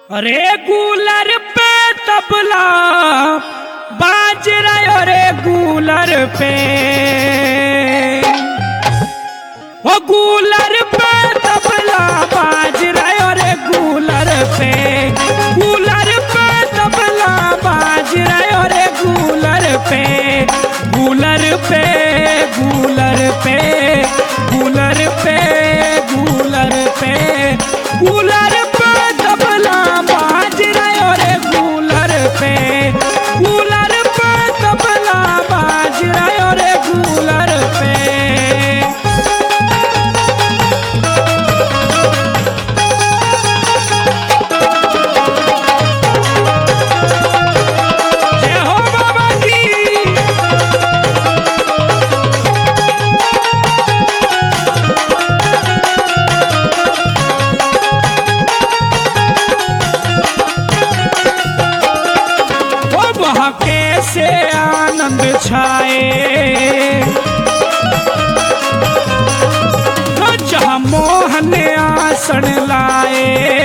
अरे कूलर पे तबला बाज रहा रे कूलर पे, वो कूलर पे तबला बाज रहा रे कूलर पे, कूलर पे तबला बाज रहा रे कूलर पे, कूलर पे कूलर पे कूलर पे कूलर पे कूलर पे तबला बाज रहा रे कूलर पे, कूलर पे तबला बाज रहा रे कूलर पे। जय हो बाबा की। वो वहाँ कैसे आनंद छाए, वो जहाँ मोहन आसन लाए,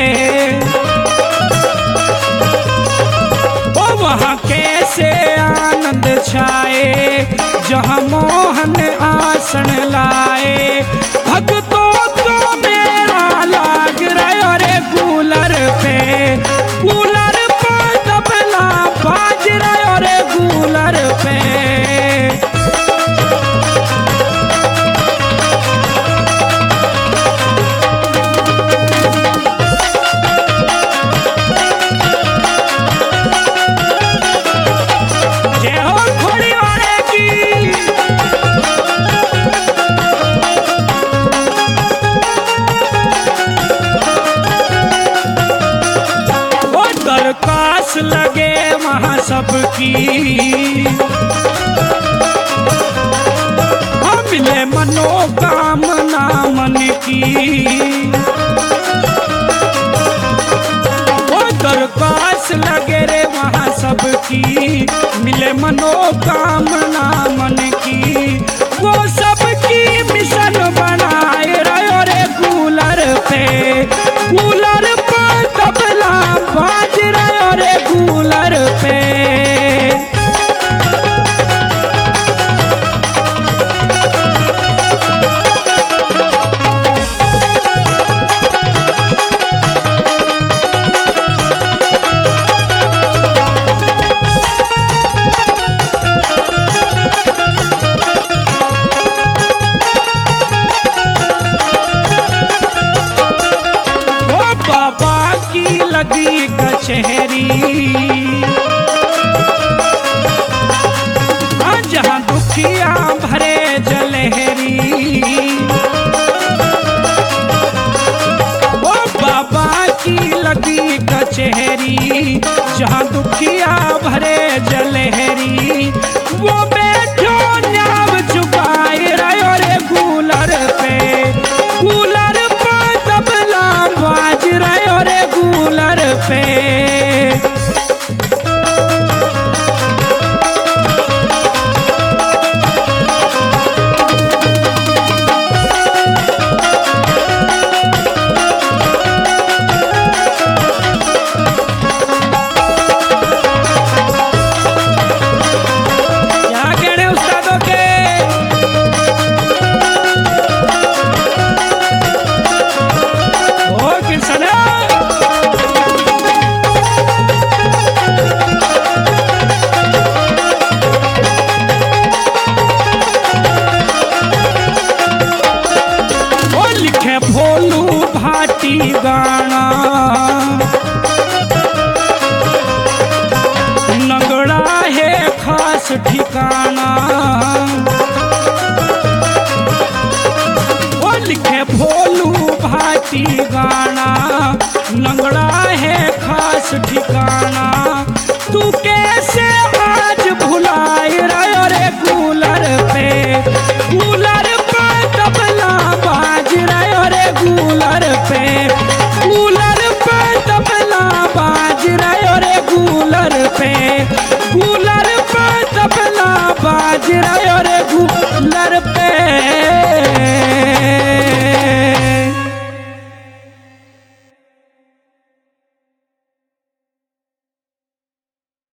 वो वहाँ कैसे आनंद छाए, जहाँ मोहन आसन लाए। भक्तों को मेरा लाग रहा रे कूलर पे, कूलर पे तबला बाज रहा रे कूलर पे। जय हो घोड़ी वाले की। वो दरकास लगे वहाँ सबकी, हाँ मिले मनोकामना मन की। वो दरकास लगे रे वहाँ सबकी, मिले मनोकामना मन की। वो सबकी मिशन बनाए रहो रे कूलर पे, कूलर पे तबला बाज रहो रे कूलर पे। वो बाबा की लगी कचहरी, जहाँ दुखिया भरे जलहरी। वो बाबा की लगी कचहरी, जहाँ दुखिया भरे जलहरी। वो बैठो न्याव चुकाए रहो रे कूलर पे, कूलर पे तबला बाज रहो रे कूलर पे। क्या कहने उस्तादों के। ओ किसने वो लिखे भोलू भाटी गाना, नगड़ा है खास ठिकाना। वो लिखे भोलू भाटी गाना, नगड़ा है खास ठिकाना। तू कैसे आज भुलाए रहा रे कूलर पे, कूलर पे तबला बाज रहा रे कूलर पे, कूलर पे तबला बाज रहा रे कूलर पे, कूलर पे तबला बाज रहा रे कूलर